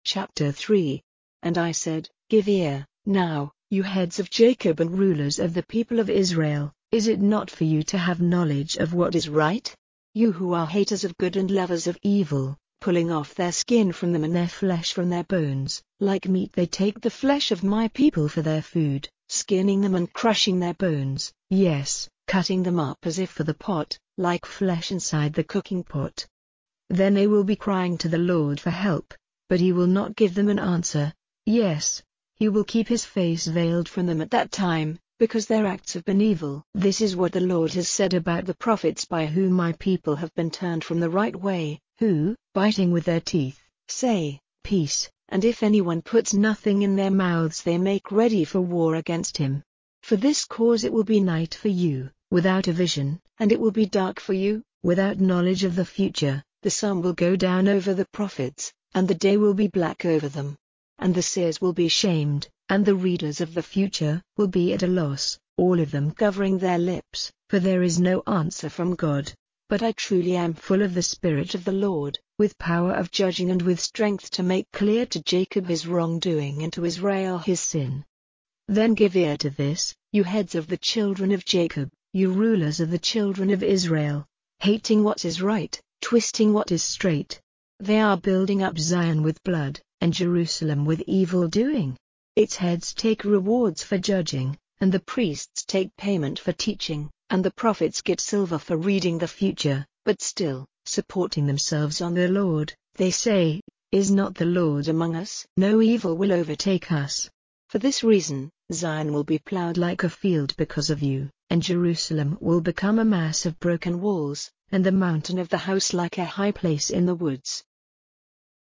Chapter 3. And I said, Give ear, now, you heads of Jacob and rulers of the people of Israel, is it not for you to have knowledge of what is right? You who are haters of good and lovers of evil, pulling off their skin from them and their flesh from their bones, like meat they take the flesh of my people for their food, skinning them and crushing their bones, yes, cutting them up as if for the pot, like flesh inside the cooking pot. Then they will be crying to the Lord for help, but he will not give them an answer. Yes, he will keep his face veiled from them at that time, because their acts have been evil. This is what the Lord has said about the prophets by whom my people have been turned from the right way, who, biting with their teeth, say, Peace, and if anyone puts nothing in their mouths they make ready for war against him. For this cause it will be night for you, without a vision, and it will be dark for you, without knowledge of the future. The sun will go down over the prophets, and the day will be black over them. And the seers will be shamed, and the readers of the future will be at a loss, all of them covering their lips, for there is no answer from God. But I truly am full of the Spirit of the Lord, with power of judging and with strength to make clear to Jacob his wrongdoing and to Israel his sin. Then give ear to this, you heads of the children of Jacob, you rulers of the children of Israel, hating what is right, twisting what is straight. They are building up Zion with blood, and Jerusalem with evil doing. Its heads take rewards for judging, and the priests take payment for teaching, and the prophets get silver for reading the future, but still, supporting themselves on the Lord, they say, Is not the Lord among us? No evil will overtake us. For this reason, Zion will be plowed like a field because of you, and Jerusalem will become a mass of broken walls, and the mountain of the house like a high place in the woods.